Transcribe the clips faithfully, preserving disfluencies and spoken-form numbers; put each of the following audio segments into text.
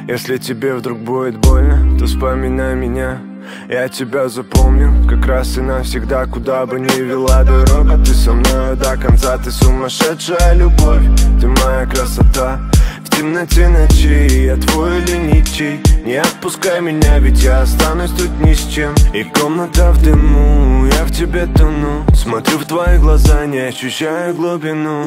Если тебе вдруг будет больно, то вспоминай меня. Я тебя запомню, как раз и навсегда, куда бы ни вела дорога. Ты со мной до конца, ты сумасшедшая любовь, ты моя красота. В темноте ночи я твой или ничей. Не отпускай меня, ведь я останусь тут ни с чем. И комната в дыму, я в тебе тону. Смотрю в твои глаза, не ощущаю глубину.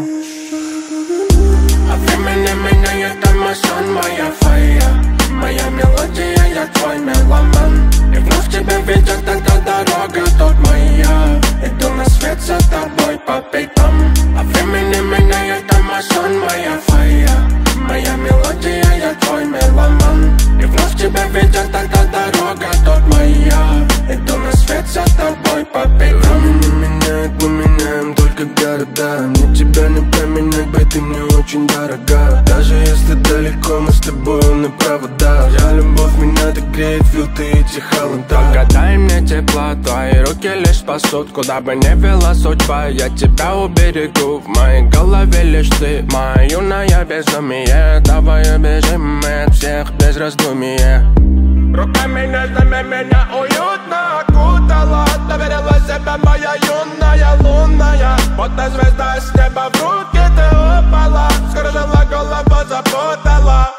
А времени меня, это мой сон, моя фея, моя мелодия, я твой меломан. И вновь тебя видел, тогда дорога тут моя. Иду на свет за тобой по пятам. А времени меня, это мой сон, моя фея, моя мелодия, я твой меломан. И вновь тебя видел, тогда дорога тут моя. Иду на свет за тобой по пятам. Время не меняет, мы меняем только города. Мне тебя не поменять, бэй, ты мне очень дорога. Даже если далеко, мы с тобой на проводах. Я любовь, меня так греет, филты эти холода. Только дай мне тепла, твои руки лишь спасут. Куда бы ни вела судьба, я тебя уберегу. В моей голове лишь ты, моя юная безумие. Давай убежим мы от всех без раздумия. Руками нежными меня уютно окутала. Доверила себе моя юная лунная. Будто звезда с неба в руки ты упала. Скружила голову, запутала.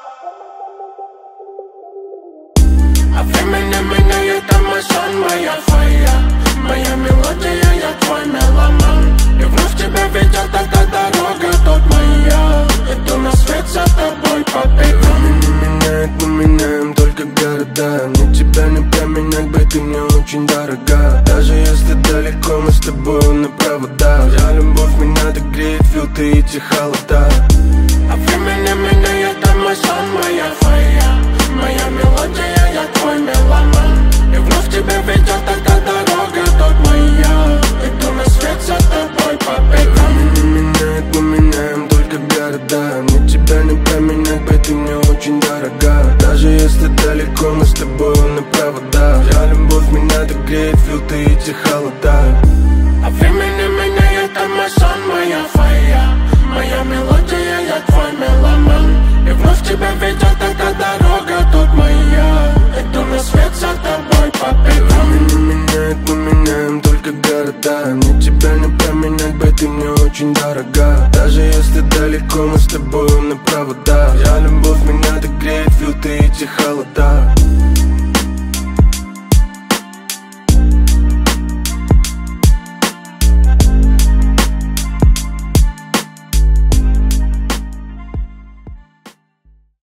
А времени меня, это мой сон, моя фея, моя мелодия, я твой меломан. И вновь тебя видел, тогда дорога тут моя. Иду на свет за тобой по пятам. Время не меняет, мы меняем только города. Мне тебя не поменять, бэй, ты мне очень дорога. Даже если далеко, мы с тобой на проводах. Я любовь, меня так греет, филты эти холода. А времени меня, это мой сон, моя фея, моя мелодия, я твой меломан. И вновь тебя видел, тогда дорога тут моя. Иду на свет за тобой по пятам. Время не меняет, мы меняем только города. Мне тебя не поменять, бэй, ты мне очень дорога. Даже если далеко, мы с тобой на проводах. Я любовь, меня так греет, филты эти холода. А времени меня, это мой сон, моя фея, моя мелодия, я твой меломан. И вновь тебя видел, тогда дорога тут моя. Иду на свет за тобой по пятам. Время не меняет, мы меняем только города. Мне тебя не поменять, бэй, ты мне очень дорога. Даже если далеко, мы с тобой на проводах. Я любовь, меня так греет, филты эти холода.